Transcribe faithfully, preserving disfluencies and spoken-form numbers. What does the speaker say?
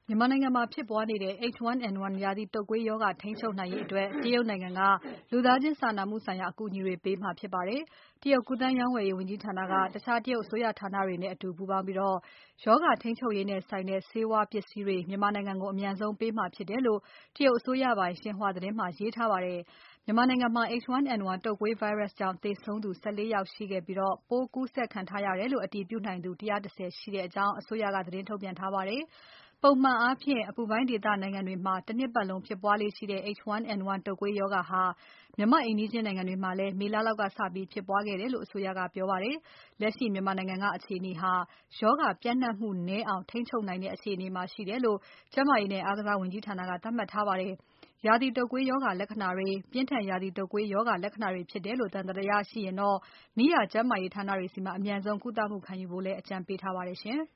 မြန်မာနိုင်ငံမှာဖြစ်ပွားနေတဲ့ H one N one ရာသီတုပ်ကွေးရောဂါထိန်းချုပ်နိုင်ရေးအတွက် တရုတ်နိုင်ငံက လူသားချင်းစာနာမှုဆိုင်ရာ အကူအညီတွေပေးမှာဖြစ်ပါတယ်။ တရုတ်ကူးသန်းရောင်းဝယ်ရေးဝန်ကြီးဌာနက တခြားတရုတ်အစိုးရဌာနတွေနဲ့အတူပူးပေါင်းပြီး ရောဂါထိန်းချုပ်ရေးနဲ့ဆိုင်တဲ့ ဆေးဝါးပစ္စည်းတွေ မြန်မာနိုင်ငံကို အမြန်ဆုံးပေးမှာဖြစ်တယ်လို့ တရုတ်အစိုးရပိုင် Xinhua သတင်းမှာရေးထားပါတယ်။ မြန်မာနိုင်ငံမှာ H one N one တုပ်ကွေး Virus ကြောင့်သေဆုံးသူ ၁၄ ယောက်ရှိခဲ့ပြီး ပိုးကူးစက်ခံထားရတယ်လို့ အတည်ပြုနိုင်သူ ၁၁၀ ရှိကြောင်း အစိုးရက သတင်းထုတ်ပြန်ထားပါတယ်။ ပုံမှန်အားဖြင့် အပူပိုင်းဒေသနိုင်ငံတွေမှာ တနှစ်ပတ်လုံးဖြစ်ပွားလေ့ရှိတဲ့ H one N one တုပ်ကွေးရောဂါဟာ မြန်မာ့အိမ်နီးချင်းနိုင်ငံတွေမှာလည်း မေလလောက်ကစပြီးဖြစ်ပွားခဲ့တယ်လို့ အစိုးရကပြောပါတယ်။ လက်ရှိမြန်မာနိုင်ငံက အခြေအနေဟာ ရောဂါပျံ့နှံ့မှုနည်းအောင် ထိန်းချုပ်နိုင်တဲ့အခြေအနေမှာရှိတယ်လို့ ကျန်းမာရေးနဲ့အားကစားဝန်ကြီးဌာနက သတ်မှတ်ထားပါတယ်။ ရာသီတုပ်ကွေးရောဂါလက္ခဏာတွေ ပြင်းထန်ရာသီတုပ်ကွေးရောဂါလက္ခဏာတွေဖြစ်တယ်လို့ သံသယရှိရင် နီးရာကျန်းမာရေးဌာနတွေဆီမှာ အမြန်ဆုံးကုသမှုခံယူဖို့လည်း အကြံပေးထားပါတယ်ရှင်။